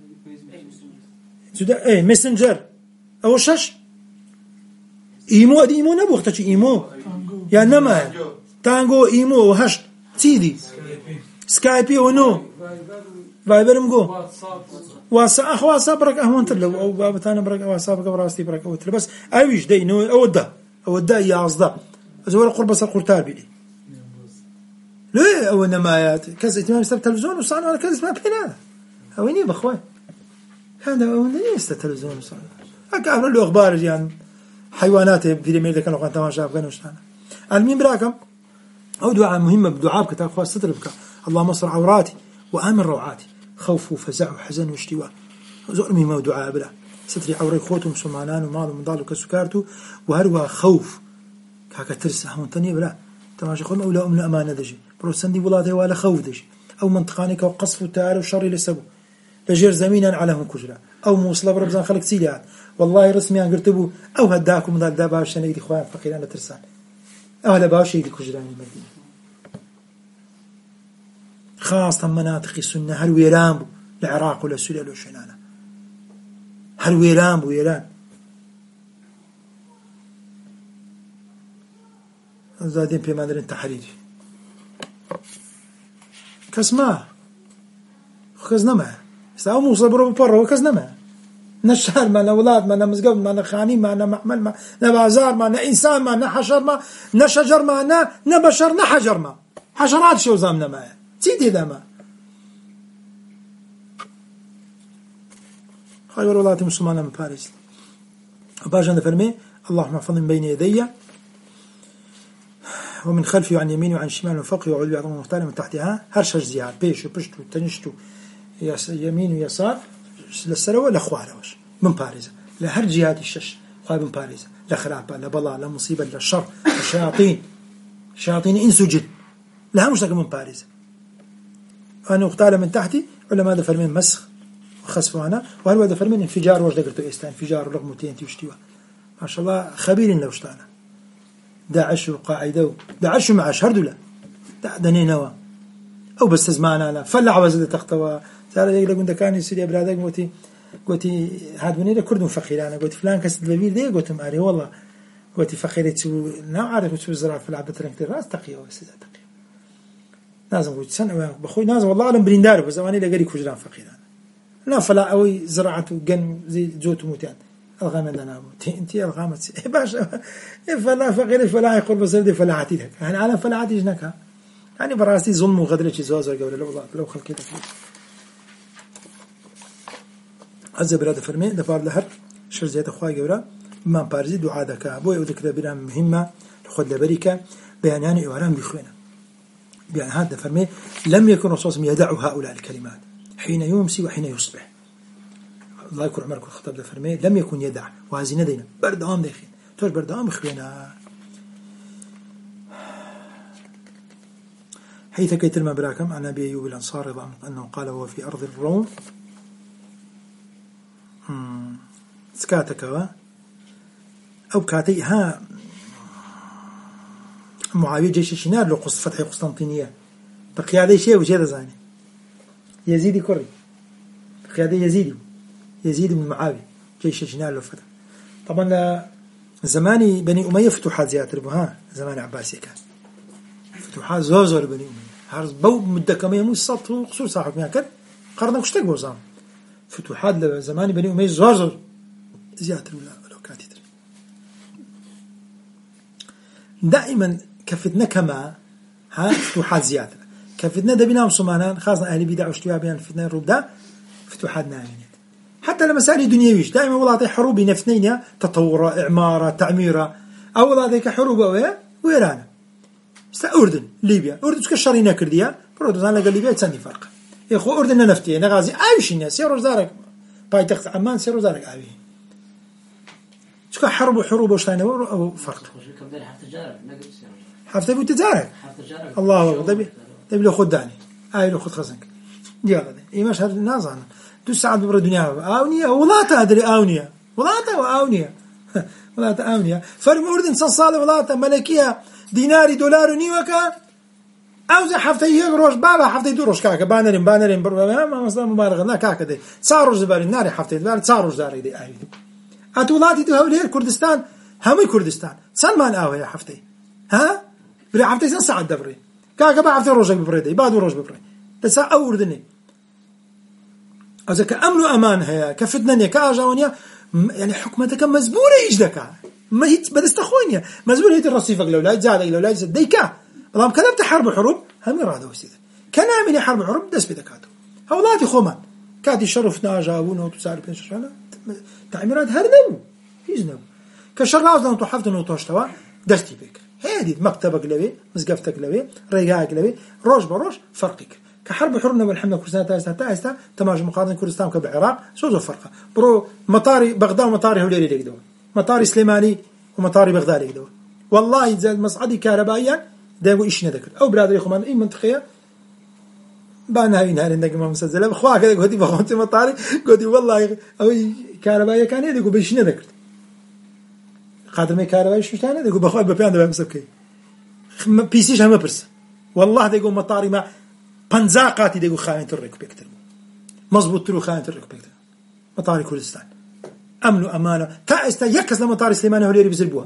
سودا ايه ماسنجر او شاش ايمو ادي ايمو نبو اختي ايمو يا نما تانجو ايمو وهشت سيدي سكايبي ونو فايبر مجو واتساب اخ واتساب برك اهون تلو او بابتانا برك واتساب براستي برك او بس ايش دينو اودا اودا يا اصدا زول قرب صار قرطار بيلي ليه او نمايات كذا اهتمام يستب تلفزيون وصانوا على كذا اسمها بينا ويني باخوان هذا وين يست تلفزيون وصانوا هكا عملوا له اخبار يعني حيوانات في الميل كانوا قناه تماشا كانوا وشانا المهم براكم او دعاء مهمه بدعاء كتاب خاص ستربك اللهم اصر عوراتي وامن روعاتي خوف وفزع وحزن واشتواء زور مهمه دعاء بلا ستري عوري خوتهم سمانان ومال ومضال وكسكارتو وهروا خوف كاكا ترس همون تاني بلا تماشي خلنا ولا أمن أمانة دجي بروسندي ولاده ولا خوف دجي أو منطقاني كو قصف وتعالى وشر لسبو لجير زمينا عليهم كجرا أو موصلة بربزان خلق سيليات والله رسمي أن قرتبو أو هداكم ذا دا باوشان يدي خوان فقيران ترسان أو هلا باوش يدي كجران المدينة خاصة مناطق السنة هل ويران بو العراق ولا سوريا ولا شنانا هل ويران بو ويران زادين في مادر التحرير كسماه خزنا معه استاو موصل برو برو وكزنا معه نشهر معنا أولاد معنا مزقود معنا خاني معنا معمل معنا بازار معنا إنسان معنا حشر معنا نشجر معنا نبشر نحجر معنا حشرات شو زامنا معه سيدي ذا ما خير ولات مسلمانا من باريس باجا نفرمي اللهم احفظني من بين يدي ومن خلفي وعن يميني وعن شمالي وفوقي وعلوي عظم مختار من تحتها هرشج زياد بيشو بشتو تنشتو يمين ويسار للسروة لأخوارش من باريس لهر جهات الشش خايب من باريس لا خرابة لا بلا لا مصيبة لا شر الشياطين شياطين إنس وجن لها مشتكى من باريس أنا اغتال من تحتي ولا ماذا فرمين مسخ وخسفه أنا وهل هذا فرمين انفجار وجد قلتو إستان انفجار رقم تين تيشتيوا ما شاء الله خبير لو اشتانا داعش وقاعدة داعش مع شهر دولا دعني نوا أو بس زمان أنا فلا عوزة تختوا صار يقول لك كان يصير برادك قلتي قلتي هاد بني كردون فقير أنا قلت فلان كسد البير ده قلت ماري والله قلت فقير تسوي لا عارف تسوي زراعة في العبة ترنك الراس تقيه وسيد تقيه لازم قلت سنة بخوي لازم والله أعلم بريندار بس زماني لقري كوجران فقير لا فلا أوي زراعة وجن زي زوت موتان الغام عندنا أبو أنتي الغامت إيه باشا فلا فقير فلا يقول بس بدي فلا عتيدك يعني على فلا عتيجناك يعني براسي ظلم وغدر شيء زوز ولا لا والله لو خل كده عز براد فرمي دفار لهر شر زيادة أخوة جورا ما بارزي دعاء ذكاء بوي وذكر برام مهمة لخد لبركة بيانان إعلام بخوينا بيان هذا فرمي لم يكن رسول يدع هؤلاء الكلمات حين يمسي وحين يصبح الله يكون عمرك الخطاب ده فرمي لم يكن يدع وهذه ندينا بردام داخل توش بردام بخوينا حيث كيت الماء براكم عن أبي أيوب الأنصاري أنه قال هو في أرض الروم سكاتك أو كاتي ها معاوية جيش الشنار لو قص فتح قسطنطينية بقيادة شيء وشيء زاني يزيدي كوري بقيادة يزيدي يزيد من معاوية جيش الشنار لو فتح طبعا زماني بني أمية فتوحات زيادة ها زمان عباسي كان فتوحات زوزور بني أمية هرز بو مدة كمية مو السطح وقصور صاحب ماكد قرنا وشتك بوزام فتوحات لزمان بني أمية زوزور زيادة ولا كاتي دائما كفتنا كما ها فتوحات زيادة كفتنا دبنا مسلمان خاصة أهل بدع واشتواء بين فتنة الربدا فتوحات نامينة حتى لمسائل دنيويش دائما والله حروب نفنين تطور إعمارة تعميرة أو والله كحروب وإيران أردن ليبيا أردن كشرينا كردية أردن لقى ليبيا تسني فرق يا أخو أردن نفتي أنا غازي عايش الناس سيروا زارك باي تخت عمان سيروا زارك عايش شو حرب وحروب وشتاينا أو فرق حفتة بيت تجارك الله أكبر طيب طيب لو خد داني آي لو خد خزنك يلا ده إيه مش هالناس عنا دو ساعات ببر الدنيا آونية ولا تدري آونية ولا تأونية ولا تأونية فرم أردن صصالة ولا تملكية ديناري دولار نيوكا أوزع حفتة يجروش بابا حفتة يدوروش كاكا بانرين بانرين برا ما مثلا مبالغة لا كاكا ده صاروا زبار النار حفتة دولار صاروا زاري ده آي أتولاتي تهولي كردستان همي كردستان سلمان آوه يا حفتة ها بري حفتة سن ساعد دبري كاكا با حفتة روجك ببري بعد روج ببري بس أوردني أذا أمن أمان هي كفتنني كأجاونيا يعني حكمتك مزبورة إجدك ما هي بدستخوينيا مزبورة هي الرصيفة لولا زاد لولا زاد ديكا والله كلمت حرب حروب هم يرادوا وسيد كان من حرب حروب دس بدكاتو هولاتي خومان كاتي شرفنا جاونا وتسار بين شغله تعميرات هردو يزنو كشر لازم تحفظ وتشتوا دستي بك هذه مكتبك لوي مسقفتك لوي ريقاك لوي روج بروج فرقك كحرب حروبنا والحمد كردستان تاستا تاستا تماج مقارنة كردستان كبعراق سوزو فرقه برو مطاري بغداد ومطاري هوليري لقدوا مطاري سليماني ومطاري بغداد لقدوا والله زاد مصعدي كهربائيا ده يقول إيش نذكر أو برادري خمان أي منطقة بان هاي نهار عندك ما مسجلة بخوا كذا قلتي بخوتي مطاري قلتي والله أو كهربائيا كان يقول بيش نذكر قادر ما كهربائي شو ثاني يقول بخوا ببيان ده بمسكي بيسيش هم برس والله ده يقول مطاري ما بنزاقاتي ده يقول خاين ترك بكتر مزبوط ترو خاين ترك بكتر مطاري كردستان أمن وأمانة كأستا يكس لمطار سليمان هوليري بزربوها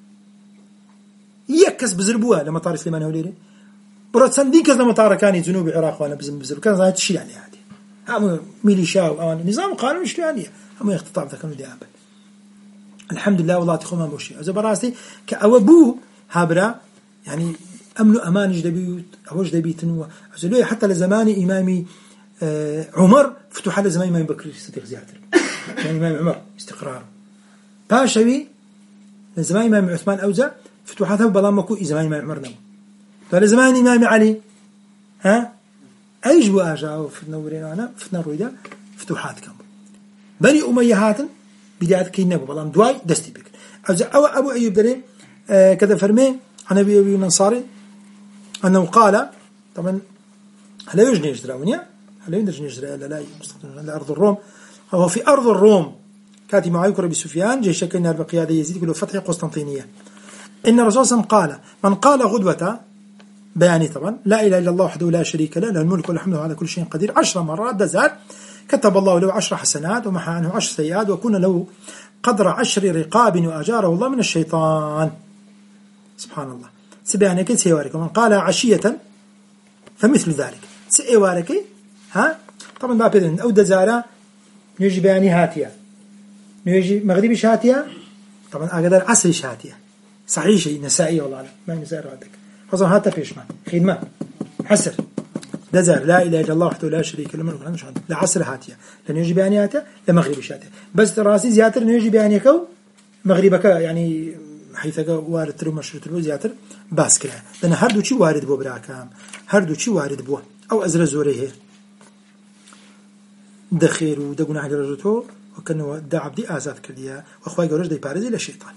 يكس بزربوها لمطار سليمان هوليري برات صنديق كذا مطار كان جنوب العراق وأنا بزم بزرب كان ذات الشيء يعني عادي هم ميليشيا وأمان نظام قانون مش يعني هم يختطف ذا كانوا ديابل الحمد لله والله تخو ما بوشي إذا براسي كأوبو هابرا يعني أمن وأمان جدبيوت أوج دبيتنوا أزلوه حتى لزمان إمامي آه عمر فتوح على زمان إمام بكر الصديق زيادة يعني إمام عمر استقرار باشوي لزمان إمام عثمان أوزع فتوحاته بلامكو زمان إمام عمر نو فلزمان إمام علي ها أيش بو أجا فتنا ورينا أنا فتنا رويدا فتوحات كم بني أمية هاتن بداية كي نبو بلام دواي دستي بك أوزع أو أبو أيوب دري آه كذا فرمي عن أبي أبي الأنصاري أنه قال طبعا هلا يجني يجدرونيا هلا يجني يجدر لا لا لأرض الروم هو في أرض الروم كاتي معاوية ربي سفيان جيش كنا بقيادة يزيد يقولوا فتح قسطنطينية إن الرسول صلى الله عليه وسلم قال من قال غدوة بياني طبعا لا إله إلا الله وحده لا شريك له له الملك والحمد على كل شيء قدير عشر مرات دزال كتب الله له عشر حسنات ومحى عنه عشر سيئات وكون له قدر عشر رقاب وأجاره الله من الشيطان سبحان الله سبياني كي سيوارك ومن قال عشية فمثل ذلك سيوارك ها طبعا بقى بيدن أو دزارة نيجي بياني هاتيا نيجي مغربي شاتيا طبعا أقدر عصري شاتيا صحيح شيء نسائي والله ما نسائي رادك خصوصا هاتا فيش ما خدمة حسر دزار لا إله إلا الله وحده لا شريك له الملك مش هذا لا عصر هاتيا لأن يجي بياني هاتيا لمغربي شاتيا بس راسي زياتر نيجي بياني كو مغربك يعني حيث وارد ترو مشروط ترو زياتر باس كلا لأن هردو شيء وارد بو براكام هردو شيء وارد بو أو أزر زوريه دخير ودقنا على رجوته وكأنه دا عبدي آزاد كرديا وأخوي جورج دي بارزي للشيطان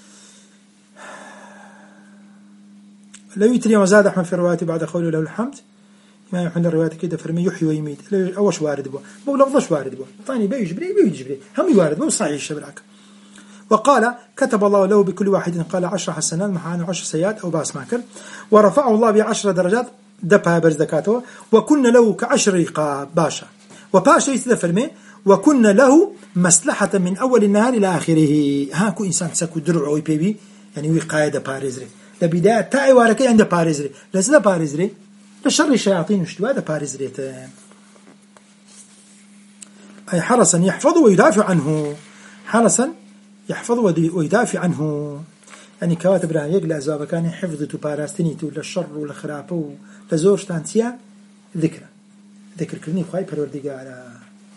لو يتري وزاد أحمد في روايته بعد قوله له الحمد ما يحمل الروايات كده فرمي يحيي ويميت أوش وارد بو مو لفظش وارد بو طاني بيجي جبري بيجي جبري هم يوارد بو صحيح الشبراك وقال كتب الله له بكل واحد قال عشر حسنات محانه عشر سيئات أو باس ماكر ورفعه الله بعشر درجات دبها برز دكاته وكنا له كعشر رقاب باشا وباشا يتدفرمي وكنا له مسلحة من أول النهار إلى آخره هاكو إنسان سكو درع أو يبيبي يعني وقاية باريزري لبداية تاعي واركي عند باريزري لسه باريزري لشر الشياطين وشتوا هذا باريزري أي حرصا يحفظ ويدافع عنه حرصا يحفظ ويدافع عنه يعني كواتب راه يقلع زوابا كان حفظته باراستنيته ولا الشر ولا خرابه لزورش تانسيا ذكرى ذكر كرني خواهي پروردگار على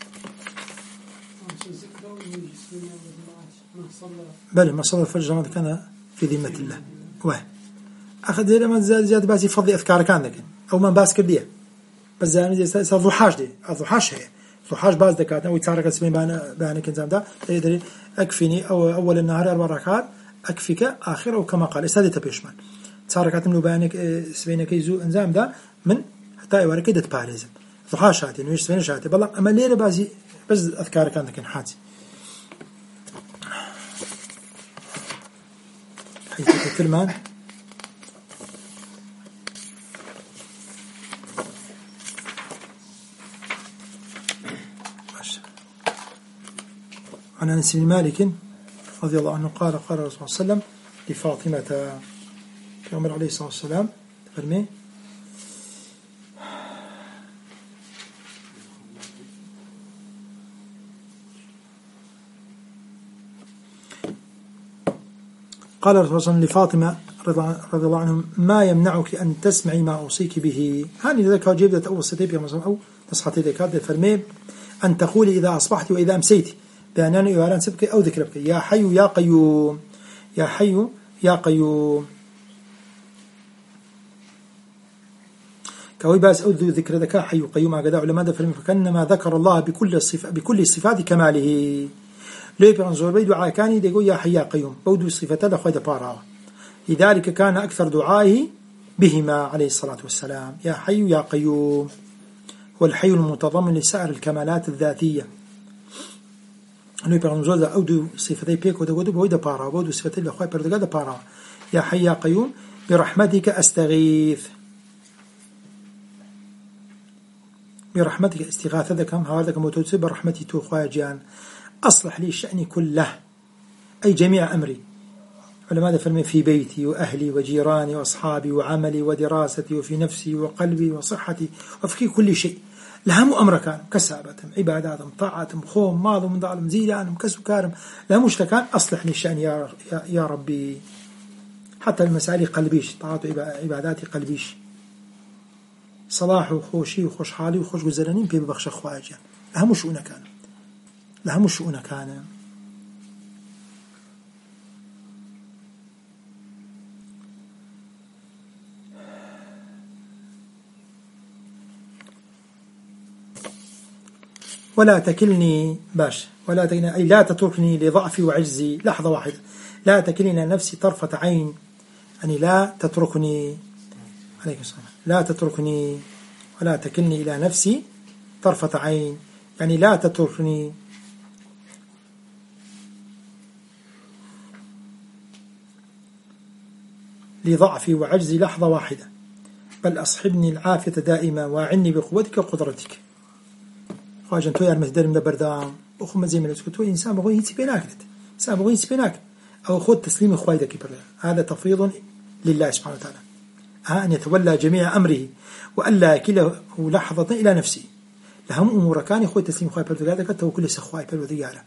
بل ما صلى الفجر ما كان في ذمة الله واه أخذ هذا ما زاد زاد باسي فضي أذكار كان لكن أو ما باس كرديه بس زاني زي صضحاش دي الضحاش هي ضحاش باز دكاتنا ويتارك اسمين بان بان كنزام ده تقدر أكفيني أو أول النهار أربع ركعات أكفيك آخر أو كما قال استدي تبيشمان تاركات من بانك سبينك يزو إنزام ده من حتى يورك كده باريزم ضحاش هاتي نويش سبين شاتي بالله أما ليه بازي بس أذكار كان لكن حاتي حيث كلمان عن أنس بن مالك رضي الله عنه قال قال الرسول صلى الله عليه وسلم لفاطمة كما عليه الصلاة والسلام فرمي قال الرسول صلى الله عليه وسلم لفاطمة رضي الله عنه ما يمنعك أن تسمعي ما أوصيك به هاني ذلك وجيبت أوصيتي بها مثلا أو نصحتي ذلك هذا فرمي أن تقولي إذا أصبحت وإذا أمسيت بأنني يوارن سبك أو ذكرك يا حي يا قيوم يا حي يا قيوم كوي باس أو ذكر ذكاء حي قيوم عقد علماء فرمي فكأنما ذكر الله بكل الصفة بكل صفات كماله ليه بنزور بيدو عاكاني ديقول يا حي يا قيوم بودو صفته لخوي دبارا لذلك كان أكثر دعائه بهما عليه الصلاة والسلام. يا حي يا قيوم هو الحي المتضمن لسائر الكمالات الذاتية. أنه يبقى زوجة أو دو صفتي بيك وده وده بويدا بارا وده صفتي لأخوي بردقادة بارا. يا حي يا قيوم برحمتك أستغيث. برحمتك استغاثة كم هذا كم وتوسي برحمتي تو خواجان أصلح لي شأني كله أي جميع أمري. ولماذا فرمي في بيتي وأهلي وجيراني وأصحابي وعملي ودراستي وفي نفسي وقلبي وصحتي وفي كل شيء. لهم أمر كان كسابتهم عباداتهم طاعتهم خوم ماضهم ظالم زيلانهم كسب كارم لهم مش كان أصلح لي شأني يا, يا ربي. حتى المسائل قلبيش طاعت عباداتي قلبيش صلاح وخوشي وخوش حالي وخوش جزرانين بي ببخش خواجة لهم شؤون كان لهم شؤون كان. ولا تكلني باش ولا تكلني أي لا تتركني لضعفي وعجزي لحظة واحدة. لا تكلني نفسي طرفة عين يعني لا تتركني عليك السلام لا تتركني ولا تكلني إلى نفسي طرفة عين يعني لا تتركني لضعفي وعجزي لحظة واحدة بل أصحبني العافية دائما وأعني بقوتك وقدرتك. خواجه تو يار مصدر من بردام أخو مزي من السكوت تو إنسان بغوي يتسي بيناك إنسان بغوي يتسي بيناك أو خود تسليم خوايدك برا. هذا تفويض لله سبحانه وتعالى. ها أن يتولى جميع أمره وألا يكله لحظة إلى نفسه. لهم أمور كان يخوي تسليم خواي برا هذا كتو كل سخواي برا ذياله.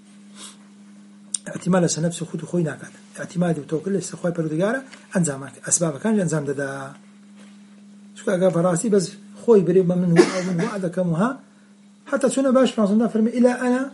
اعتماد سنفسه خود خوي ناكد اعتماد وتوكل سخواي برا ذياله أنزامك أسباب كان أنزام ده شو كأجا براسي بس خوي بريب من هو أو من هو هذا كمها حتى سنة باش فرنسا فرمي إلى أنا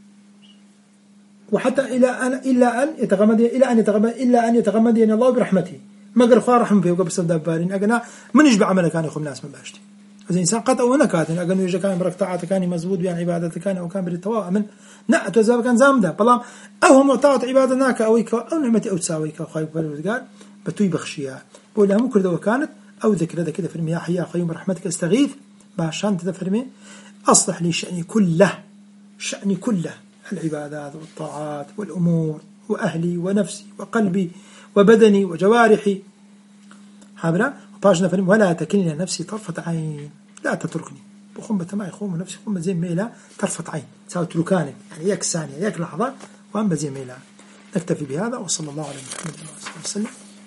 وحتى إلى أنا إلا أن يتغمد إلى أن يتغمد إلا أن يتغمدني الله برحمته ما قال خوار رحمه فيه وقبل صدق بارين أجنا من يجب عمله كان يخم ناس من باشتي إذا إنسان قط أو أنا كاتن أجنو يجا كان بركعات كان مزبوط بيان عبادته كان أو كان بالتواء من نعت وزاب كان زامده بلام أو هم طاعت عبادتناك أو يك أو نعمتي أو تساويك أو خايف بالرجال بتوي بخشيها بقولها ممكن لو كانت أو ذكر هذا كذا فرمي يا حي يا قيوم برحمتك استغيث باشان تفرمي أصلح لي شأني كله شأني كله العبادات والطاعات والأمور وأهلي ونفسي وقلبي وبدني وجوارحي هابلا وباجنا فرم ولا تكلني نفسي طرفة عين لا تتركني بخم بتماعي خوم نفسي خوم زي ميلا طرفة عين ساو تركاني يعني ياك ثانية ياك لحظة وأم بزي ميلا. نكتفي بهذا وصلى الله على محمد وسلم.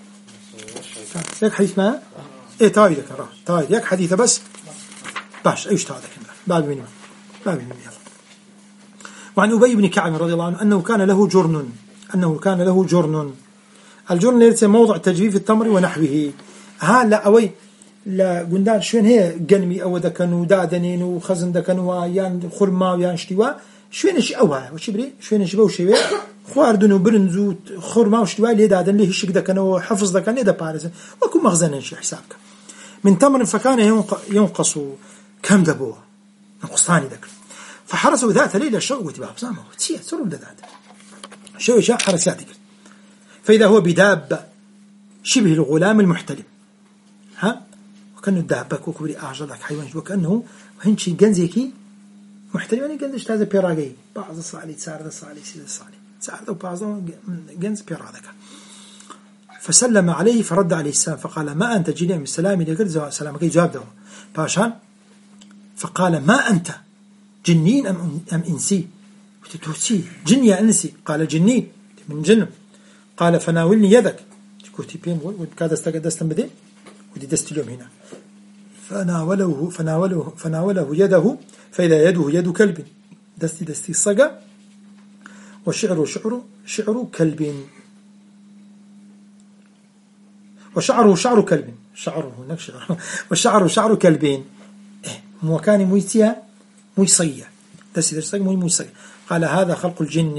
ياك حديث ما إيه تاوي ذكر تاوي ياك حديثة بس باش أيش تاوي ذكر باب من باب من يلا. وعن أبي بن كعب رضي الله عنه أنه كان له جرن أنه كان له جرن. الجرن ليس موضع تجفيف التمر ونحوه. ها لا أوي لا قندان شون هي قلمي أو دكنو دادنين وخزن دكنوا يان خرما ويان شتوا شون إيش أوها وش بري شون إيش بو شيء خواردنو برنزو خرما وشتوا اللي دادن ليه شق دكنوا حفظ دكن ده بارز وكم مخزن شيء حسابك من تمر فكان ينقص كم دبوه نقصاني ذكر فحرسوا ذات ليلة شو وتباب سامه تسيه سرب ذات شو يشاء حرساتك فإذا هو بدابة شبه الغلام المحتلم ها وكأنه الدابة كوكبري أعجلك حيوان وكأنه وهنشي جنزيكي محتلم يعني جنزش هذا بيراجي بعض الصالي تسارد الصالي سيد الصالي تسارد وبعضهم جنز بيرادك فسلم عليه فرد عليه السلام فقال ما أنت جيني من السلام إلى قد سلامك جواب ده باشان فقال ما أنت جنين أم, أم إنسي وتتوسي جن يا أنسي قال جنين من جن قال فناولني يدك كوتي بين وكذا استقد استنبدي ودي دست اليوم هنا فناوله فناوله فناوله يده فإذا يده يد كلب دستي دستي صقع وشعره شعر شعر كلب وشعره شعر كلب شعره هناك شعر وشعره شعر كلبين مو كان مويتيا مويصية دستي دستي موي مويصية قال هذا خلق الجن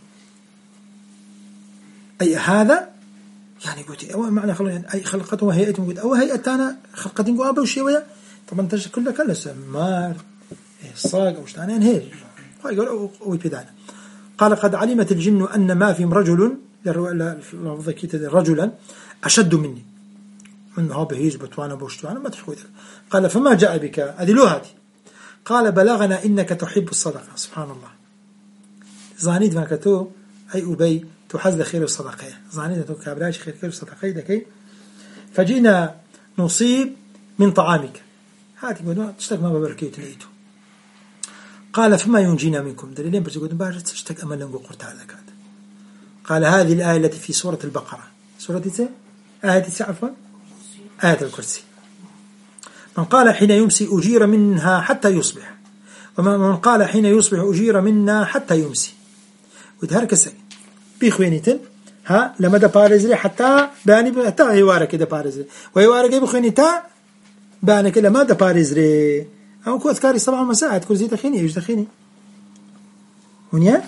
أي هذا يعني قلت أو معنى خلق أي خلقته وهيئته قلت أو هيئتنا خلقتين قابل وشيء ويا طبعا تجد كله كله سمار صاق أو شتانين هير هاي قال أو بيدانا قال قد علمت الجن أن ما فيهم رجل لفظ كده رجلا أشد مني منه هو بهيج بتوانا بوشتوانا ما تحكوا ذلك. قال فما جاء بك أدلو هذه؟ قال بلغنا إنك تحب الصدقة. سبحان الله. زانيد ما كتو أي أبي تحز خير الصدقة زانيد تو كابراش خير خير الصدقة دكي فجينا نصيب من طعامك هاتي بدو تشتك ما ببركيت لقيته. قال فما ينجينا منكم دليلين بس يقولون باش تشتك أمل نقول قرت على ذكاء. قال هذه الآية التي في سورة البقرة سورة تسعة آية تسعة عفوا آية الكرسي من قال حين يمسي أجير منها حتى يصبح ومن قال حين يصبح أجير منا حتى يمسي. وتهركس بيخوينيتن ها لما دا بارزري حتى باني حتى هيوارك كده بارزري وهيوارك بيخوينيتا باني كده ما دا بارزري أو كو أذكاري صباح ومساء تكون زي تخيني إيش تخيني ونيا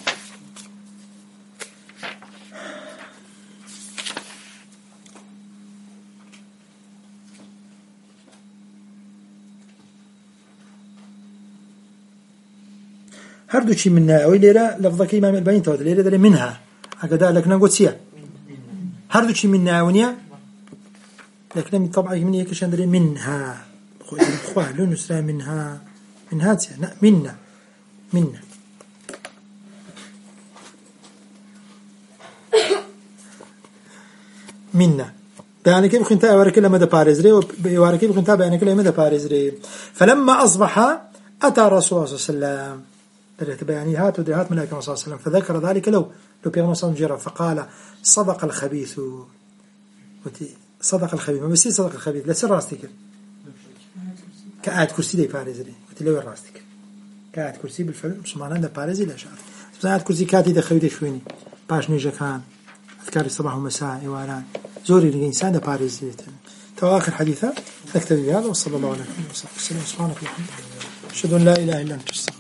هردو شيء منها أو ليرة لفظك إمام الباني تود ليرة ده منها هكذا لكن نقول سيا هردو شيء منها ونيا لكن طبعا من هيك شان ده منها خواه لون نسرا منها منها سيا لا منا منا منا بيعني كيف خنتا يوارك لما ده بارزري ويوارك كيف خنتا بيعني كلمة ده بارزري. فلما أصبح أتى الرسول صلى الله عليه وسلم بيانيات وديهات من النبي صلى الله عليه وسلم فذكر ذلك له لو بيغمر صلى الله عليه وسلم فقال صدق الخبيث صدق الخبيث ما بيصير صدق الخبيث لا سر راستك كآية كرسي دي بارزري وتلوي راستك كآية كرسي بالفعل مش معناه ده بارزي لا شعر بس آية كرسي كاتي ده خويته شويني باش نيجا كان أذكار الصباح ومساء إيواران زوري الإنسان ده بارزي تو آخر حديثة نكتفي بهذا وصلى الله عليه وسلم سبحانك اللهم وبحمدك أشهد أن لا إله إلا أنت